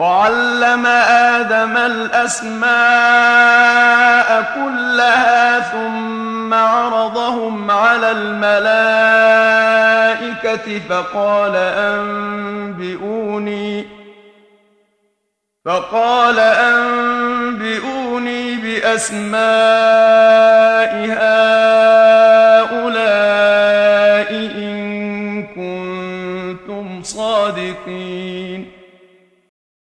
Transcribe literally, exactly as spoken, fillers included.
وعلم آدم الأسماء كلها ثم عرضهم على الملائكة فقال أنبئوني فقال أنبئوني بأسماء هؤلاء